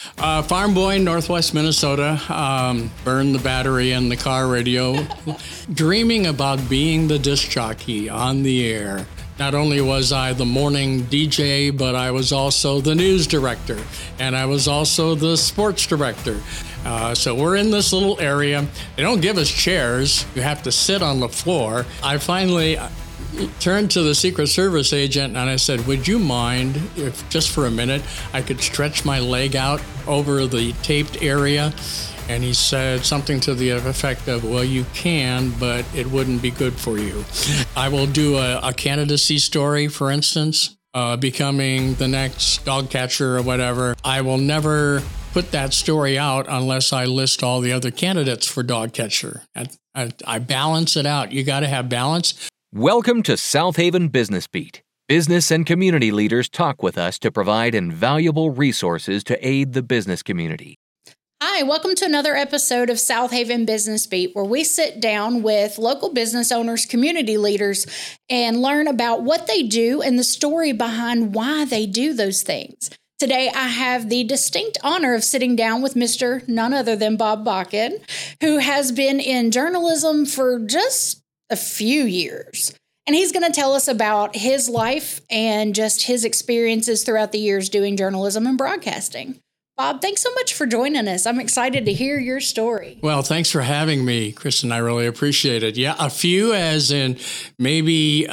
Farm boy, Northwest Minnesota, burned the battery in the car radio, dreaming about being the disc jockey on the air. Not only was I the morning DJ, but I was also the news director, and I was also the sports director. So we're in this little area. They don't give us chairs. You have to sit on the floor. I finally turned to the Secret Service agent and I said, would you mind if just for a minute I could stretch my leg out over the taped area? And he said something to the effect of, well, you can, but it wouldn't be good for you. I will do a candidacy story, for instance, becoming the next dog catcher or whatever. I will never put that story out unless I list all the other candidates for dog catcher. I balance it out. You got to have balance. Welcome to South Haven Business Beat. Business and community leaders talk with us to provide invaluable resources to aid the business community. Hi, welcome to another episode of South Haven Business Beat, where we sit down with local business owners, community leaders, and learn about what they do and the story behind why they do those things. Today, I have the distinct honor of sitting down with Mr. none other than Bob Bakken, who has been in journalism for just a few years. And he's going to tell us about his life and just his experiences throughout the years doing journalism and broadcasting. Bob, thanks so much for joining us. I'm excited to hear your story. Well, thanks for having me, Kristen. I really appreciate it. Yeah, a few as in maybe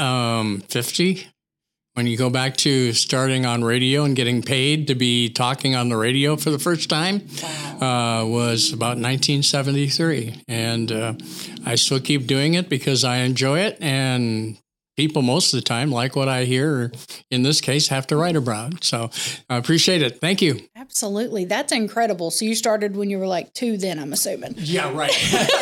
50. When you go back to starting on radio and getting paid to be talking on the radio for the first time, was about 1973. And I still keep doing it because I enjoy it. And people most of the time like what I hear, or in this case, have to write about. So I appreciate it. Thank you. Absolutely. That's incredible. So you started when you were like 2 then, I'm assuming. Yeah, right.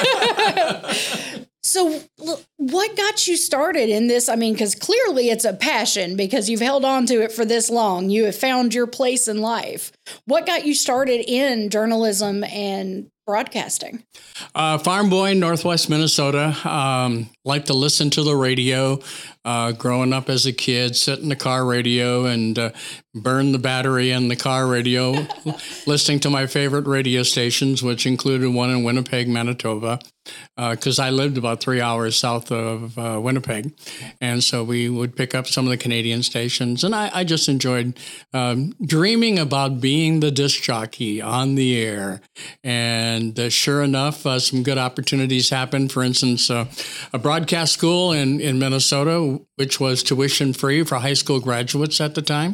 So what got you started in this? I mean, because clearly it's a passion because you've held on to it for this long. You have found your place in life. What got you started in journalism and broadcasting? Farm boy, Northwest Minnesota. Like to listen to the radio. Growing up as a kid, sit in the car radio and burn the battery in the car radio, listening to my favorite radio stations, which included one in Winnipeg, Manitoba, because I lived about 3 hours south of Winnipeg. And so we would pick up some of the Canadian stations. And I just enjoyed dreaming about being the disc jockey on the air. And sure enough, some good opportunities happened. For instance, a broadcast school in Minnesota, which was tuition free for high school graduates at the time.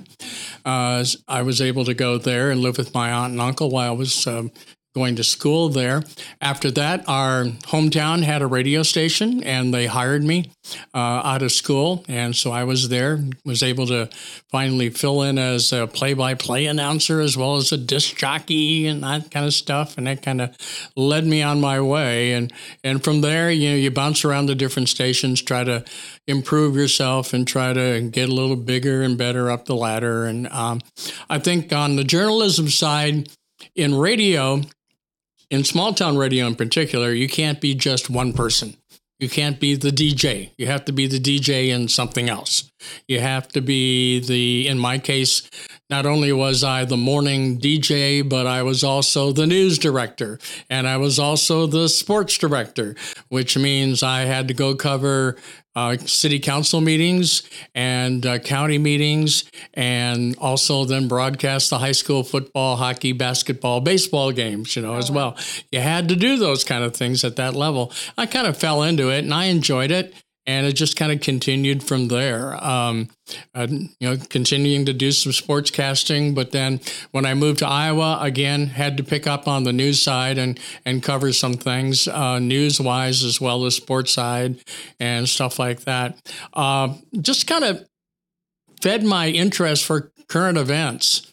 I was able to go there and live with my aunt and uncle while I was going to school there. After that, our hometown had a radio station, and they hired me out of school. And so I was there, was able to finally fill in as a play-by-play announcer as well as a disc jockey and that kind of stuff. And that kind of led me on my way. And from there, you bounce around the different stations, try to improve yourself and try to get a little bigger and better up the ladder. And I think on the journalism side, in radio, in small town radio in particular, you can't be just one person. You can't be the DJ. You have to be the DJ in something else. You have to be in my case, not only was I the morning DJ, but I was also the news director, and I was also the sports director, which means I had to go cover city council meetings and county meetings, and also then broadcast the high school football, hockey, basketball, baseball games, as well. You had to do those kind of things at that level. I kind of fell into it and I enjoyed it. And it just kind of continued from there, continuing to do some sportscasting. But then when I moved to Iowa, again, had to pick up on the news side and cover some things news-wise as well as sports side and stuff like that. Just kind of fed my interest for current events.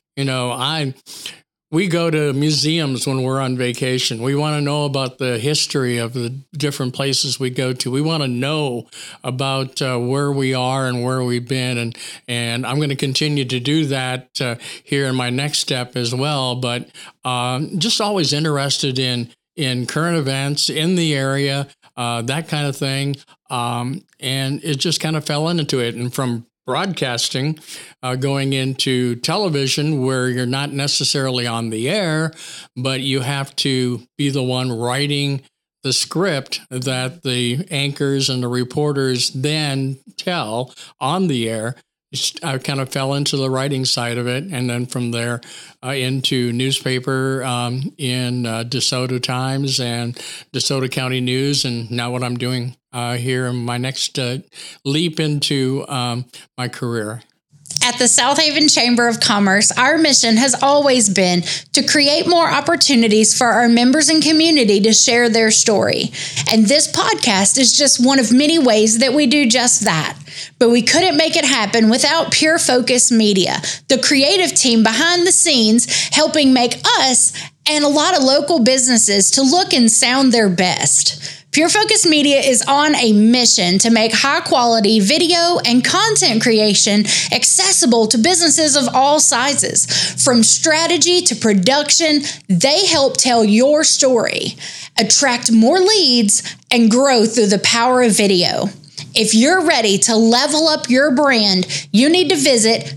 We go to museums when we're on vacation. We want to know about the history of the different places we go to. We want to know about where we are and where we've been. And I'm going to continue to do that here in my next step as well. But just always interested in current events in the area, that kind of thing. And it just kind of fell into it. And from broadcasting, going into television where you're not necessarily on the air, but you have to be the one writing the script that the anchors and the reporters then tell on the air. I kind of fell into the writing side of it, and then from there into newspaper in DeSoto Times and DeSoto County News, and now what I'm doing here in my next leap into my career. At the South Haven Chamber of Commerce, our mission has always been to create more opportunities for our members and community to share their story. And this podcast is just one of many ways that we do just that. But we couldn't make it happen without Pure Focus Media, the creative team behind the scenes helping make us and a lot of local businesses to look and sound their best. Pure Focus Media is on a mission to make high-quality video and content creation accessible to businesses of all sizes. From strategy to production, they help tell your story, attract more leads, and grow through the power of video. If you're ready to level up your brand, you need to visit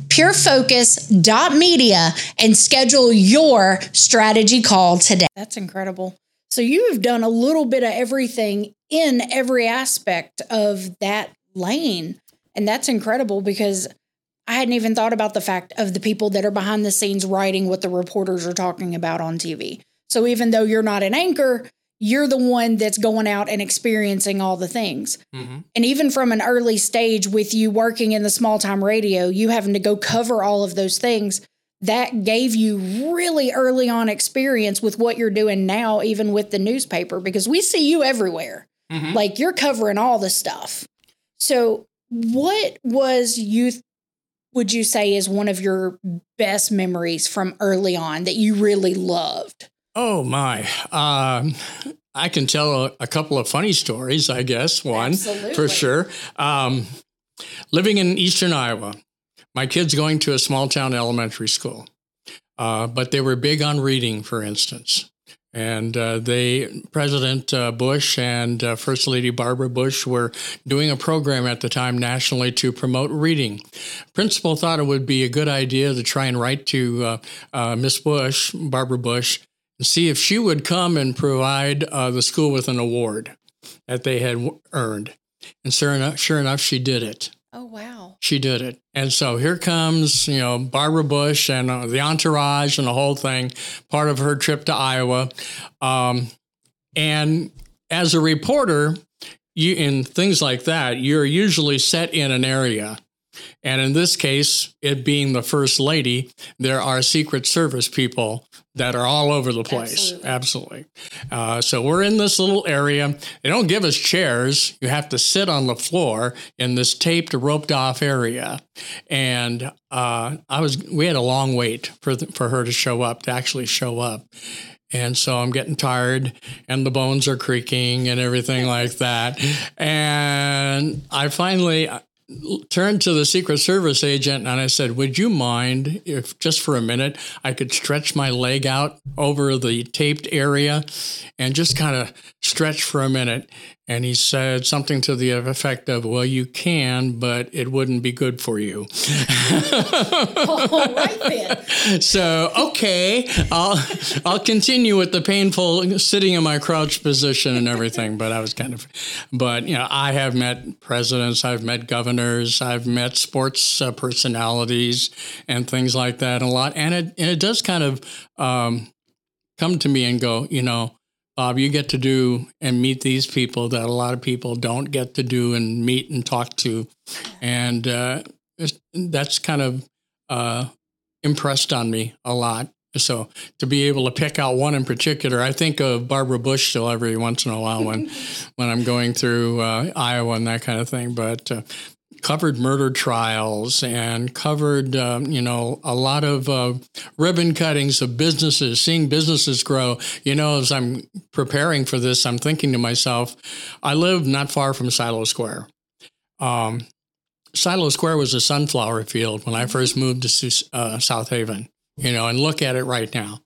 purefocus.media and schedule your strategy call today. That's incredible. So you have done a little bit of everything in every aspect of that lane. And that's incredible because I hadn't even thought about the fact of the people that are behind the scenes writing what the reporters are talking about on TV. So even though you're not an anchor, you're the one that's going out and experiencing all the things. Mm-hmm. And even from an early stage with you working in the small time radio, you having to go cover all of those things, that gave you really early on experience with what you're doing now, even with the newspaper, because we see you everywhere. Mm-hmm. Like you're covering all the stuff. So what would you say is one of your best memories from early on that you really loved? Oh, my. I can tell a couple of funny stories, I guess. One, absolutely, for sure. Living in eastern Iowa, my kids going to a small town elementary school, but they were big on reading, for instance. And President Bush and First Lady Barbara Bush were doing a program at the time nationally to promote reading. Principal thought it would be a good idea to try and write to Miss Bush, Barbara Bush, and see if she would come and provide the school with an award that they had earned. And sure enough, she did it. Oh, wow. She did it. And so here comes, Barbara Bush and the entourage and the whole thing, part of her trip to Iowa. And as a reporter, in things like that, you're usually set in an area. And in this case, it being the First Lady, there are Secret Service people that are all over the place. Absolutely. So we're in this little area. They don't give us chairs. You have to sit on the floor in this taped, roped off area. And we had a long wait for her to actually show up. And so I'm getting tired and the bones are creaking and everything like that. And I finally turned to the Secret Service agent and I said, would you mind if just for a minute I could stretch my leg out over the taped area and just kind of stretch for a minute? And he said something to the effect of, well, you can, but it wouldn't be good for you. All right, then. So, okay, I'll continue with the painful sitting in my crouched position and everything. But I have met presidents, I've met governors, I've met sports personalities and things like that a lot. And it does kind of come to me and go, Bob, you get to do and meet these people that a lot of people don't get to do and meet and talk to. And that's kind of impressed on me a lot. So to be able to pick out one in particular, I think of Barbara Bush still every once in a while when I'm going through Iowa and that kind of thing. But covered murder trials and covered, a lot of ribbon cuttings of businesses, seeing businesses grow. As I'm preparing for this, I'm thinking to myself, I live not far from Silo Square. Silo Square was a sunflower field when I first moved to South Haven, and look at it right now.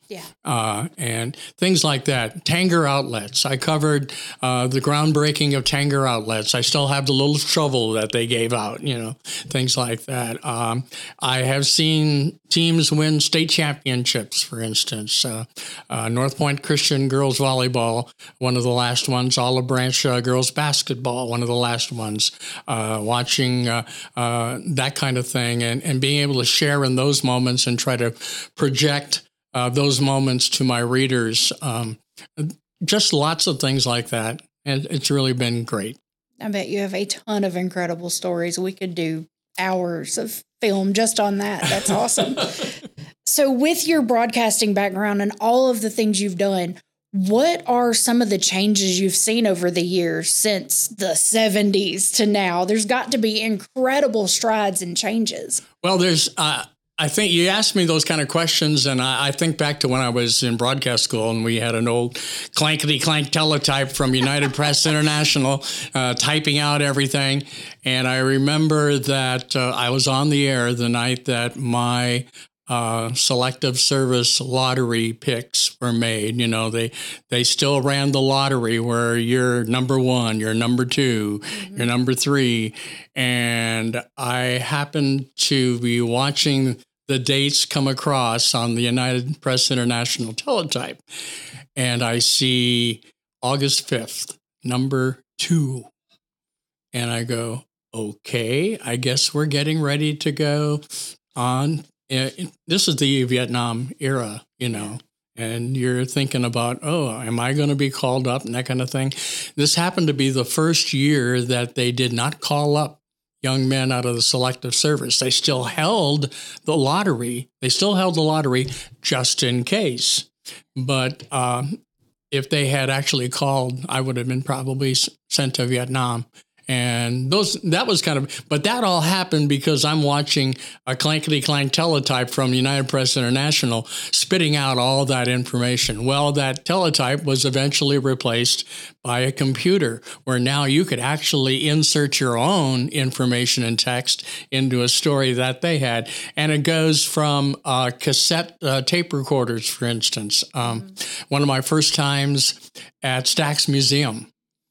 and things like that. Tanger outlets. I covered the groundbreaking of Tanger outlets. I still have the little shovel that they gave out, things like that. I have seen teams win state championships, for instance. North Point Christian girls volleyball, one of the last ones. Olive Branch girls basketball, one of the last ones. Watching that kind of thing and being able to share in those moments and try to project those moments to my readers. Just lots of things like that. And it's really been great. I bet you have a ton of incredible stories. We could do hours of film just on that. That's awesome. So with your broadcasting background and all of the things you've done, what are some of the changes you've seen over the years since the 70s to now? There's got to be incredible strides and changes. Well, there's, I think you asked me those kind of questions, and I think back to when I was in broadcast school, and we had an old clankety-clank teletype from United Press International typing out everything. And I remember that I was on the air the night that my selective service lottery picks were made. They still ran the lottery where you're number one, you're number two, you're number three. And I happened to be watching the dates come across on the United Press International teletype. And I see August 5th, number 2. And I go, okay, I guess we're getting ready to go on. This is the Vietnam era, and you're thinking about, am I going to be called up and that kind of thing. This happened to be the first year that they did not call up young men out of the selective service. They still held the lottery. Just in case. But if they had actually called, I would have been probably sent to Vietnam. And that was but that all happened because I'm watching a clankety-clank teletype from United Press International spitting out all that information. Well, that teletype was eventually replaced by a computer where now you could actually insert your own information and text into a story that they had. And it goes from cassette tape recorders, for instance. One of my first times at Stax Museum,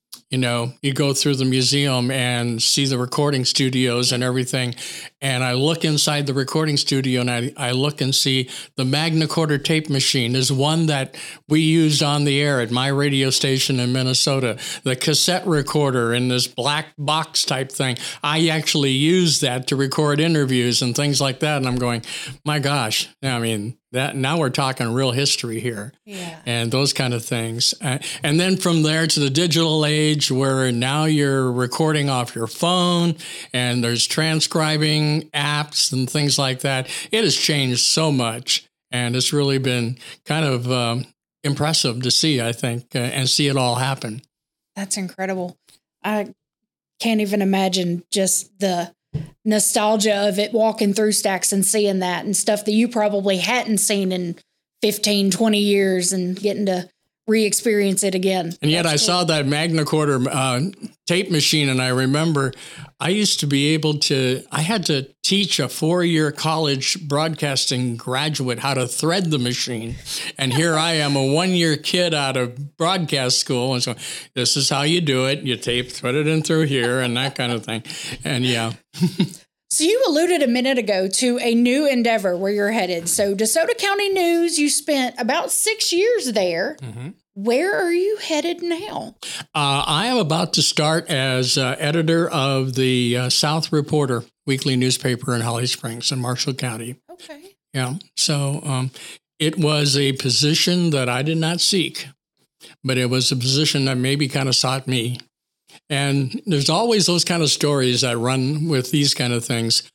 you go through the museum and see the recording studios and everything. And I look inside the recording studio and I look and see the Magnacorder tape machine is one that we used on the air at my radio station in Minnesota. The cassette recorder in this black box type thing. I actually used that to record interviews and things like that. And I'm going, my gosh, that now we're talking real history here. Yeah. And those kind of things. And then from there to the digital age where now you're recording off your phone and there's transcribing apps and things like that. It has changed so much. And it's really been kind of impressive to see, I think, and see it all happen. That's incredible. I can't even imagine just the nostalgia of it, walking through Stax and seeing that and stuff that you probably hadn't seen in 15, 20 years and getting to re-experience it again. And yet I saw that Magnacorder tape machine, and I remember I used to be able to, I had to teach a 4-year college broadcasting graduate how to thread the machine. And here I am, a 1-year kid out of broadcast school. And so this is how you do it. You thread it in through here and that kind of thing. And yeah. So you alluded a minute ago to a new endeavor where you're headed. So DeSoto County News, you spent about 6 years there. Mm-hmm. Where are you headed now? I am about to start as editor of the South Reporter weekly newspaper in Holly Springs in Marshall County. Okay. Yeah. So it was a position that I did not seek, but it was a position that maybe kind of sought me. And there's always those kind of stories that run with these kind of things.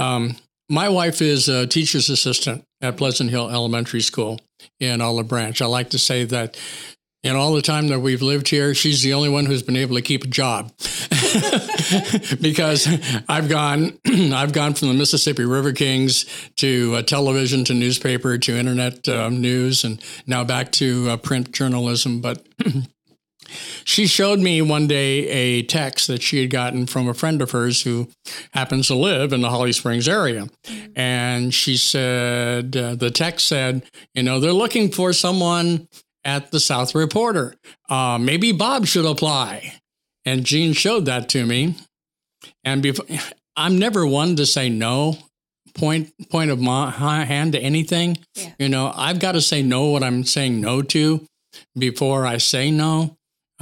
My wife is a teacher's assistant at Pleasant Hill Elementary School in Olive Branch. I like to say that in all the time that we've lived here, she's the only one who's been able to keep a job. Because I've gone from the Mississippi River Kings to television to newspaper to internet news and now back to print journalism. But She showed me one day a text that she had gotten from a friend of hers who happens to live in the Holly Springs area. And she said, the text said, they're looking for someone at the South Reporter. Maybe Bob should apply. And Jean showed that to me. And I'm never one to say no, point of my hand to anything. Yeah. I've got to say no what I'm saying no to before I say no.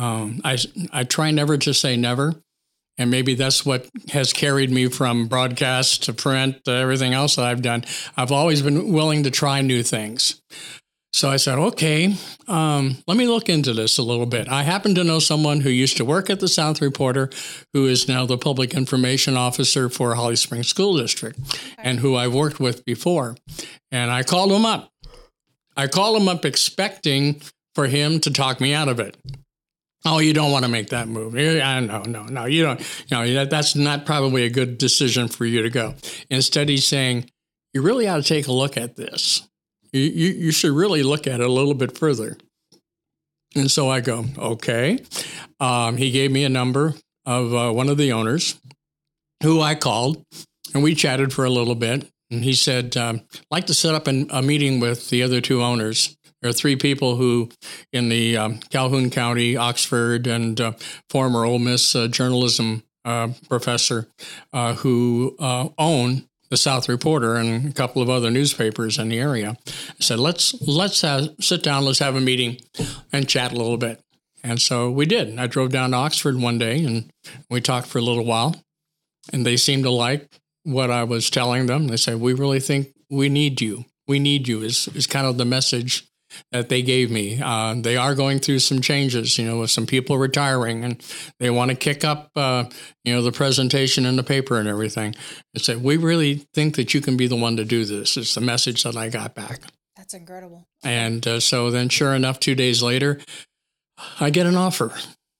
I try never to say never. And maybe that's what has carried me from broadcast to print to everything else that I've done. I've always been willing to try new things. So I said, okay, let me look into this a little bit. I happen to know someone who used to work at the South Reporter, who is now the public information officer for Holly Springs School District, and who I've worked with before. And I called him up. I called him up expecting for him to talk me out of it. Oh, you don't want to make that move. No, you don't. That's not probably a good decision for you to go. Instead, he's saying, you really ought to take a look at this. You should really look at it a little bit further. And so I go, okay. He gave me a number of one of the owners who I called, and we chatted for a little bit. And he said, I'd like to set up a meeting with the other two owners. There are three people who, in the Calhoun County, Oxford, and former Ole Miss journalism professor who own the South Reporter and a couple of other newspapers in the area. I said, let's sit down, let's have a meeting and chat a little bit. And so we did. I drove down to Oxford one day and we talked for a little while. And they seemed to like what I was telling them. They said, we really think we need you. We need you is kind of the message that they gave me. They are going through some changes, with some people retiring, and they want to kick up, the presentation in the paper and everything. They said, we really think that you can be the one to do this. It's the message that I got back. That's incredible. And so then sure enough, 2 days later, I get an offer.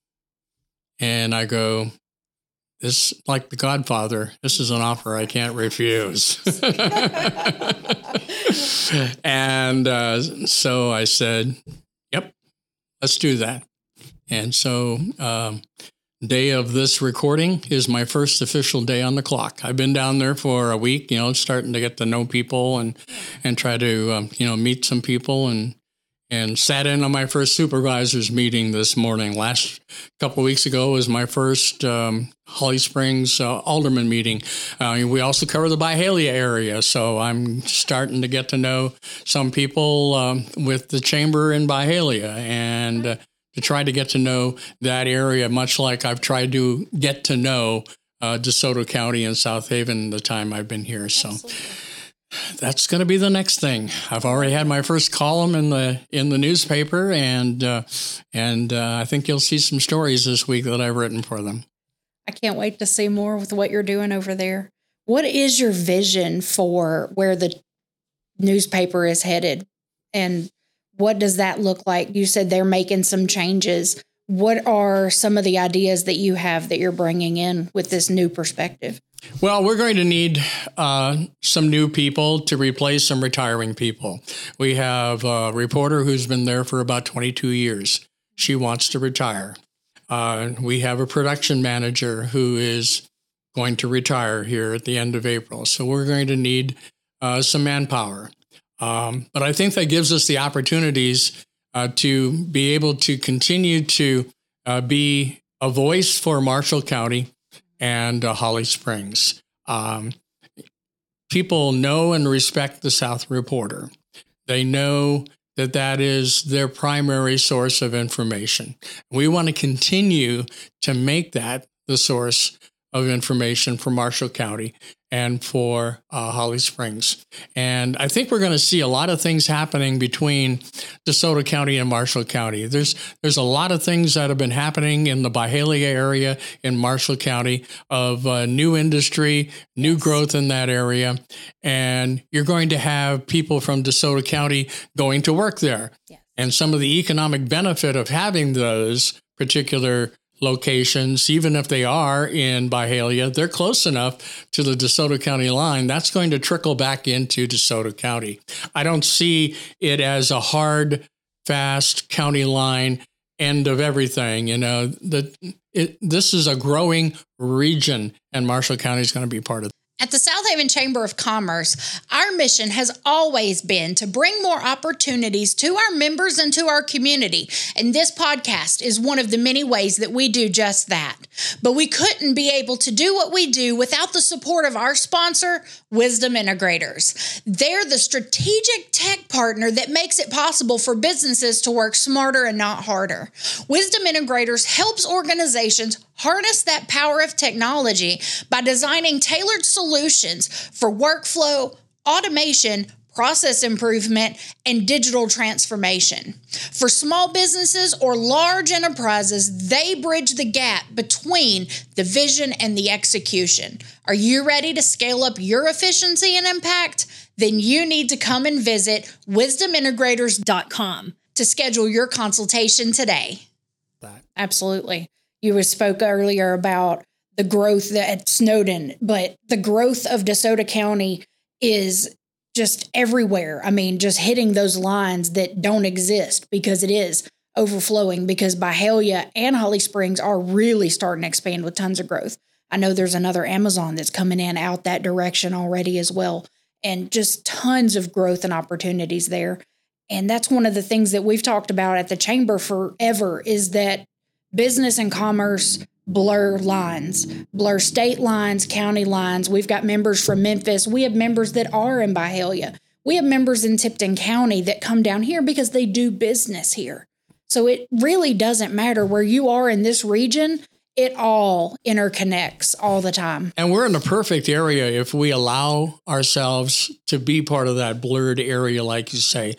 And I go, this, like The Godfather, this is an offer I can't refuse. And so I said, yep, let's do that. And so day of this recording is my first official day on the clock. I've been down there for a week, starting to get to know people and try to, meet some people and sat in on my first supervisors meeting this morning. Last couple of weeks ago was my first Holly Springs alderman meeting. We also cover the Byhalia area, so I'm starting to get to know some people with the chamber in Byhalia and to try to get to know that area, much like I've tried to get to know DeSoto County and South Haven the time I've been here. So. Absolutely. That's going to be the next thing. I've already had my first column in the newspaper, and I think you'll see some stories this week that I've written for them. I can't wait to see more with what you're doing over there. What is your vision for where the newspaper is headed, and what does that look like? You said they're making some changes. What are some of the ideas that you have that you're bringing in with this new perspective? Well, we're going to need some new people to replace some retiring people. We have a reporter who's been there for about 22 years. She wants to retire. We have a production manager who is going to retire here at the end of April. So we're going to need some manpower. But I think that gives us the opportunities to be able to continue to be a voice for Marshall County and Holly Springs. People know and respect the South Reporter. They know that is their primary source of information. We want to continue to make that the source of information for Marshall County and for Holly Springs. And I think we're going to see a lot of things happening between DeSoto County and Marshall County. There's a lot of things that have been happening in the Byhalia area in Marshall County of new industry, new growth in that area. And you're going to have people from DeSoto County going to work there. Yes. And some of the economic benefit of having those particular locations, even if they are in Byhalia, they're close enough to the DeSoto County line. That's going to trickle back into DeSoto County. I don't see it as a hard, fast county line end of everything. This is a growing region, and Marshall County is going to be part of it. At the South Haven Chamber of Commerce, our mission has always been to bring more opportunities to our members and to our community, and this podcast is one of the many ways that we do just that. But we couldn't be able to do what we do without the support of our sponsor, Wisdom Integrators. They're the strategic tech partner that makes it possible for businesses to work smarter and not harder. Wisdom Integrators helps organizations harness that power of technology by designing tailored solutions for workflow, automation, process improvement, and digital transformation. For small businesses or large enterprises, they bridge the gap between the vision and the execution. Are you ready to scale up your efficiency and impact? Then you need to come and visit wisdomintegrators.com to schedule your consultation today. Absolutely. You spoke earlier about the growth at Snowden, but the growth of DeSoto County is just everywhere. I mean, just hitting those lines that don't exist because it is overflowing, because Byhalia and Holly Springs are really starting to expand with tons of growth. I know there's another Amazon that's coming in out that direction already as well, and just tons of growth and opportunities there. And that's one of the things that we've talked about at the Chamber forever, is that business and commerce blur lines, blur state lines, county lines. We've got members from Memphis. We have members that are in Byhalia. We have members in Tipton County that come down here because they do business here. So it really doesn't matter where you are in this region. It all interconnects all the time. And we're in the perfect area if we allow ourselves to be part of that blurred area, like you say.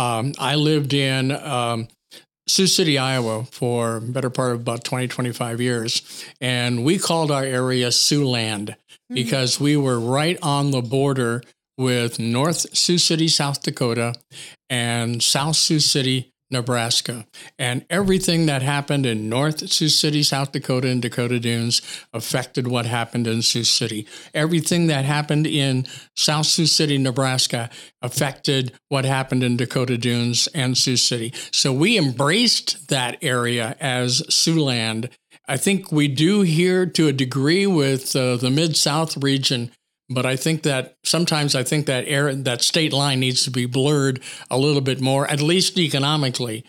I lived in Sioux City, Iowa for a better part of about 20, 25 years. And we called our area Siouxland because we were right on the border with North Sioux City, South Dakota, and South Sioux City, Nebraska. And everything that happened in North Sioux City, South Dakota, and Dakota Dunes affected what happened in Sioux City. Everything that happened in South Sioux City, Nebraska affected what happened in Dakota Dunes and Sioux City. So we embraced that area as Siouxland. I think we do here to a degree with the Mid-South region, but I think that sometimes that state line needs to be blurred a little bit more, at least economically.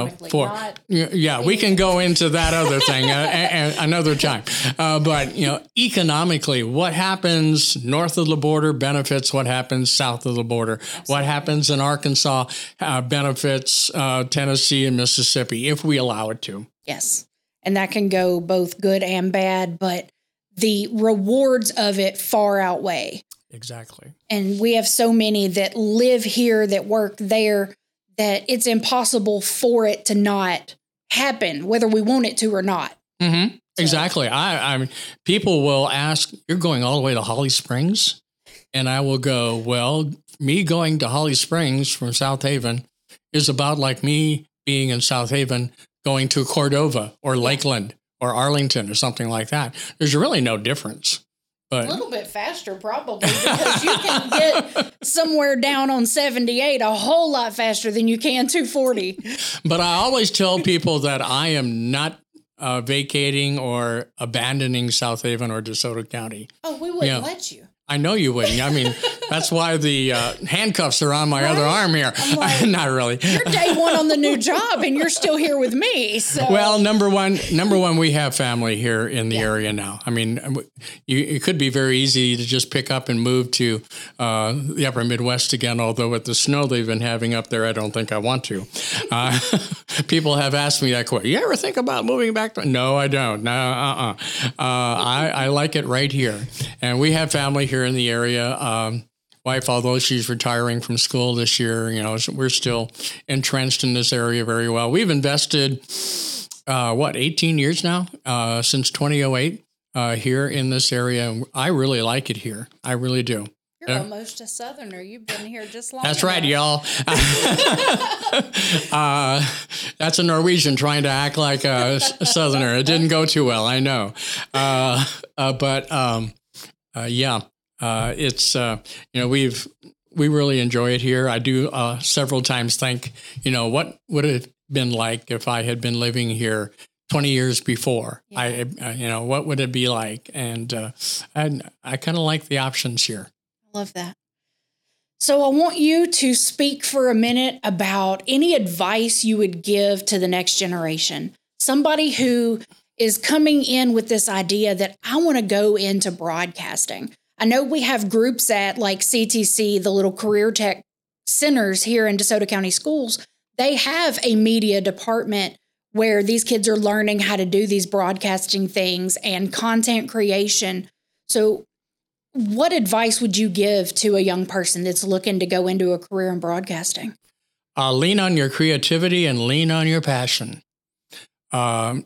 We can go into that other thing another time. But economically, what happens north of the border benefits what happens south of the border. Absolutely. What happens in Arkansas benefits Tennessee and Mississippi if we allow it to. Yes, and that can go both good and bad, but the rewards of it far outweigh. Exactly. And we have so many that live here, that work there, that it's impossible for it to not happen, whether we want it to or not. Mm-hmm. So. Exactly. I mean, people will ask, you're going all the way to Holly Springs? And I will go, well, me going to Holly Springs from South Haven is about like me being in South Haven going to Cordova or Lakeland or Arlington or something like that. There's really no difference. But a little bit faster, probably, because you can get somewhere down on 78 a whole lot faster than you can 240. But I always tell people that I am not vacating or abandoning South Haven or DeSoto County. Oh, we wouldn't let you. I know you wouldn't. I mean, that's why the handcuffs are on my other arm here. Like, not really. You're day one on the new job, and you're still here with me. So. Well, number one, we have family here in the area now. I mean, it could be very easy to just pick up and move to the upper Midwest again, although with the snow they've been having up there, I don't think I want to. People have asked me that question. You ever think about moving back? No, I don't. No, I like it right here. And we have family here in the area. Wife, although she's retiring from school this year, we're still entrenched in this area very well. We've invested, 18 years now, since 2008, here in this area. I really like it here. I really do. You're almost a Southerner. You've been here just long That's enough. Right, y'all. That's a Norwegian trying to act like a Southerner. It didn't go too well, I know. It's we really enjoy it here. I do several times think, what would it been like if I had been living here 20 years before. Yeah. What would it be like? And I kind of like the options here. I love that. So I want you to speak for a minute about any advice you would give to the next generation. Somebody who is coming in with this idea that I want to go into broadcasting. I know we have groups at like CTC, the little career tech centers here in DeSoto County Schools. They have a media department where these kids are learning how to do these broadcasting things and content creation. So what advice would you give to a young person that's looking to go into a career in broadcasting? Lean on your creativity and lean on your passion. I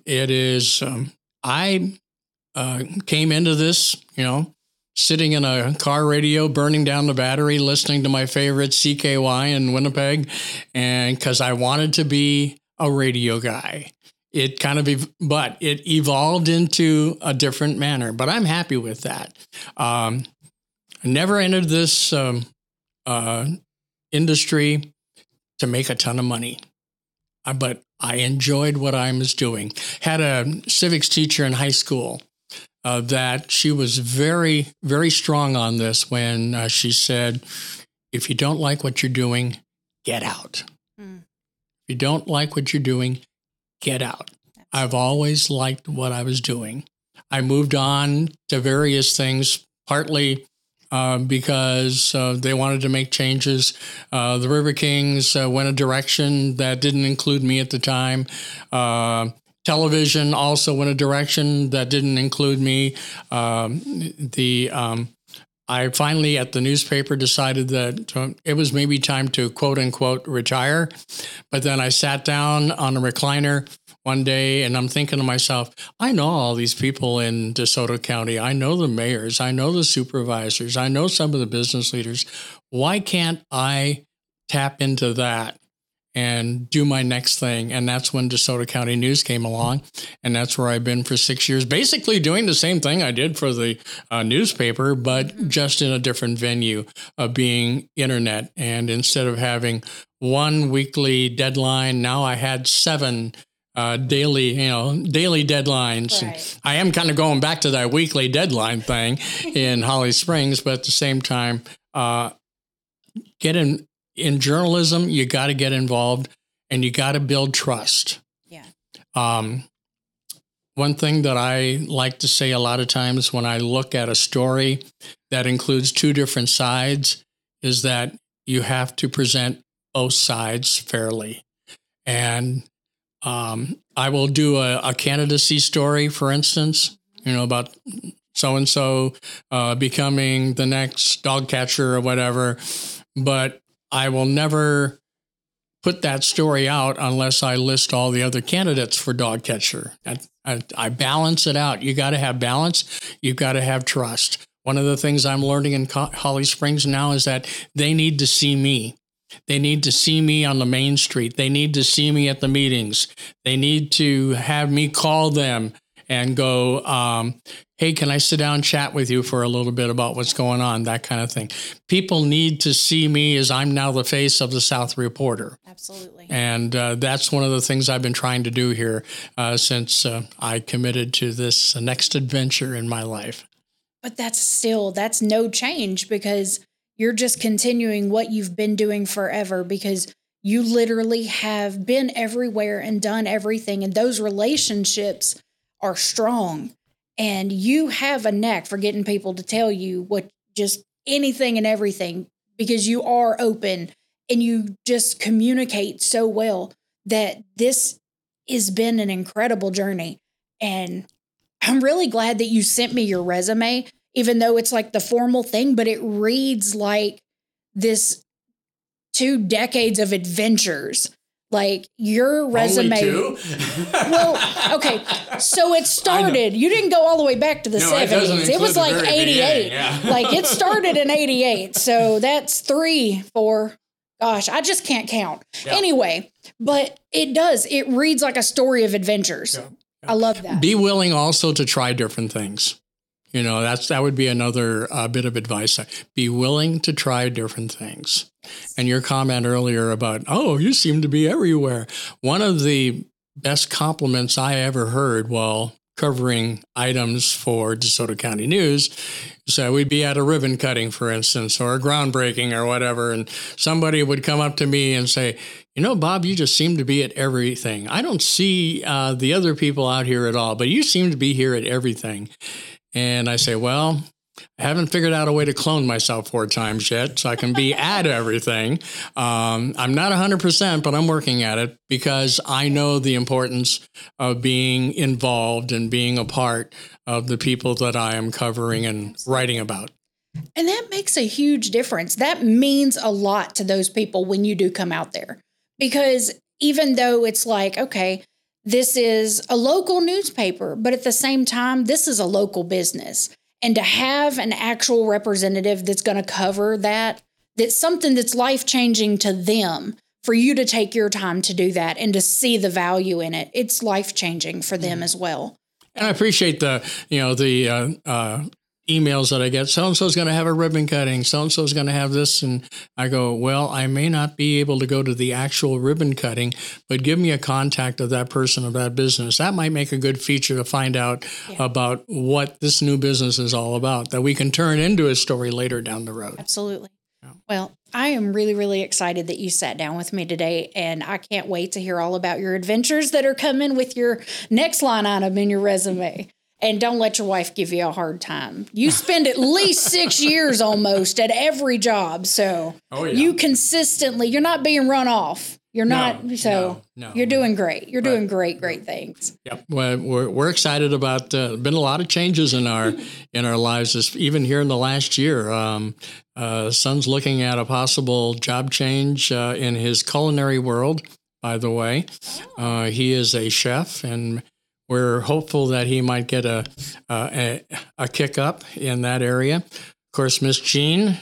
came into this, sitting in a car radio, burning down the battery, listening to my favorite CKY in Winnipeg, and because I wanted to be a radio guy. But it evolved into a different manner, but I'm happy with that. I never entered this industry to make a ton of money, but I enjoyed what I was doing. Had a civics teacher in high school that she was very, very strong on this when she said, if you don't like what you're doing, get out. If you don't like what you're doing, get out. I've always liked what I was doing. I moved on to various things, partly because they wanted to make changes. The River Kings went a direction that didn't include me at the time. Television also went a direction that didn't include me. I finally, at the newspaper, decided that it was maybe time to, quote unquote, retire. But then I sat down on a recliner one day and I'm thinking to myself, I know all these people in DeSoto County. I know the mayors. I know the supervisors. I know some of the business leaders. Why can't I tap into that and do my next thing? And that's when DeSoto County News came along. And that's where I've been for 6 years, basically doing the same thing I did for the newspaper, but just in a different venue of being internet. And instead of having one weekly deadline, now I had 7 daily deadlines. Right. I am kind of going back to that weekly deadline thing in Holly Springs, but at the same time, in journalism, you got to get involved and you got to build trust. Yeah. One thing that I like to say a lot of times when I look at a story that includes 2 different sides is that you have to present both sides fairly. And I will do a candidacy story, for instance, about so-and-so becoming the next dog catcher or whatever, but I will never put that story out unless I list all the other candidates for dog catcher. I balance it out. You got to have balance. You've got to have trust. One of the things I'm learning in Holly Springs now is that they need to see me. They need to see me on the main street. They need to see me at the meetings. They need to have me call them and go, hey, can I sit down and chat with you for a little bit about what's going on, that kind of thing. People need to see me as I'm now the face of the South Reporter. Absolutely. And that's one of the things I've been trying to do here since I committed to this next adventure in my life. But that's no change because you're just continuing what you've been doing forever because you literally have been everywhere and done everything. And those relationships are strong. And you have a knack for getting people to tell you just anything and everything because you are open and you just communicate so well that this has been an incredible journey. And I'm really glad that you sent me your resume, even though it's like the formal thing, but it reads like this 2 decades of adventures. Like your resume. Only 2? Well, okay. So it started, you didn't go all the way back to the 70s. It was like 88. Yeah. Like it started in 88. So that's 3, 4. Gosh, I just can't count. Yeah. Anyway, but it reads like a story of adventures. Yeah. I love that. Be willing also to try different things. That would be another bit of advice. Be willing to try different things. And your comment earlier about, oh, you seem to be everywhere. One of the best compliments I ever heard while covering items for DeSoto County News. So we'd be at a ribbon cutting, for instance, or a groundbreaking or whatever, and somebody would come up to me and say, Bob, you just seem to be at everything. I don't see the other people out here at all, but you seem to be here at everything. And I say, well, I haven't figured out a way to clone myself 4 times yet, so I can be at everything. I'm not 100%, but I'm working at it because I know the importance of being involved and being a part of the people that I am covering and writing about. And that makes a huge difference. That means a lot to those people when you do come out there. Because even though it's like, okay, this is a local newspaper, but at the same time, this is a local business. And to have an actual representative that's going to cover that's something that's life-changing to them, for you to take your time to do that and to see the value in it, it's life-changing for them as well. And I appreciate the emails that I get. So-and-so's going to have a ribbon cutting. So-and-so's going to have this. And I go, well, I may not be able to go to the actual ribbon cutting, but give me a contact of that person of that business. That might make a good feature to find out about what this new business is all about, that we can turn into a story later down the road. Absolutely. Yeah. Well, I am really, really excited that you sat down with me today, and I can't wait to hear all about your adventures that are coming with your next line item in your resume. And don't let your wife give you a hard time. You spend at least 6 years almost at every job. So you consistently, you're not being run off. You're not. You're doing great. You're doing great things. Yep. Well, we're excited about, been a lot of changes in our lives, even here in the last year. Son's looking at a possible job change in his culinary world, by the way. He is a chef, and we're hopeful that he might get a kick up in that area. Of course, Miss Jean,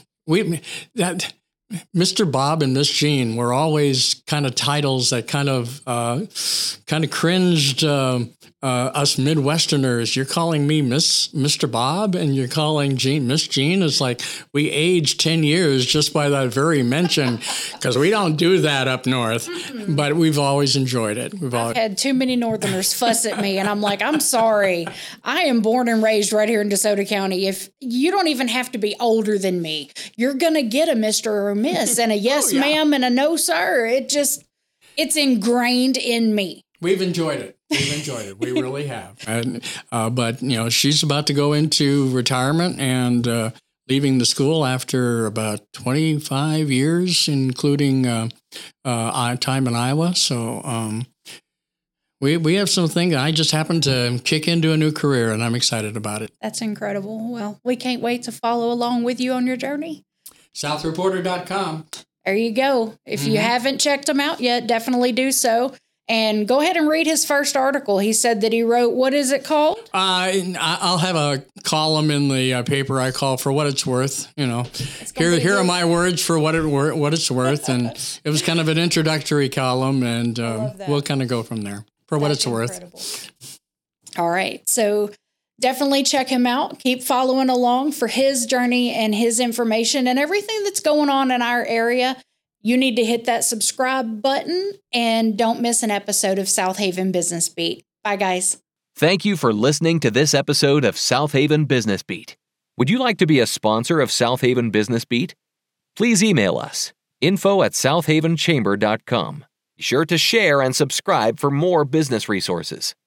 Mr. Bob and Miss Jean were always kind of titles that kind of cringed us Midwesterners. You're calling me Mr. Bob, and you're calling Miss Jean. It's like we aged 10 years just by that very mention, because we don't do that up north. Mm-hmm. But we've always enjoyed it. I've had too many Northerners fuss at me, and I'm like, I'm sorry. I am born and raised right here in DeSoto County. If you don't even have to be older than me, you're gonna get a Mr. or a Miss, and a yes, ma'am, and a no, sir. It's ingrained in me. We've enjoyed it. We really have. And, but, she's about to go into retirement and leaving the school after about 25 years, including time in Iowa. So we have something. I just happened to kick into a new career, and I'm excited about it. That's incredible. Well, we can't wait to follow along with you on your journey. SouthReporter.com. There you go. If you haven't checked him out yet, definitely do so. And go ahead and read his first article. He said that he wrote, what is it called? I'll have a column in the paper I call For What It's Worth. Here are my words for what it's worth. And it was kind of an introductory column, and we'll kind of go from there. For what it's worth. All right. So definitely check him out. Keep following along for his journey and his information and everything that's going on in our area. You need to hit that subscribe button and don't miss an episode of South Haven Business Beat. Bye, guys. Thank you for listening to this episode of South Haven Business Beat. Would you like to be a sponsor of South Haven Business Beat? Please email us, info@southavenchamber.com. Be sure to share and subscribe for more business resources.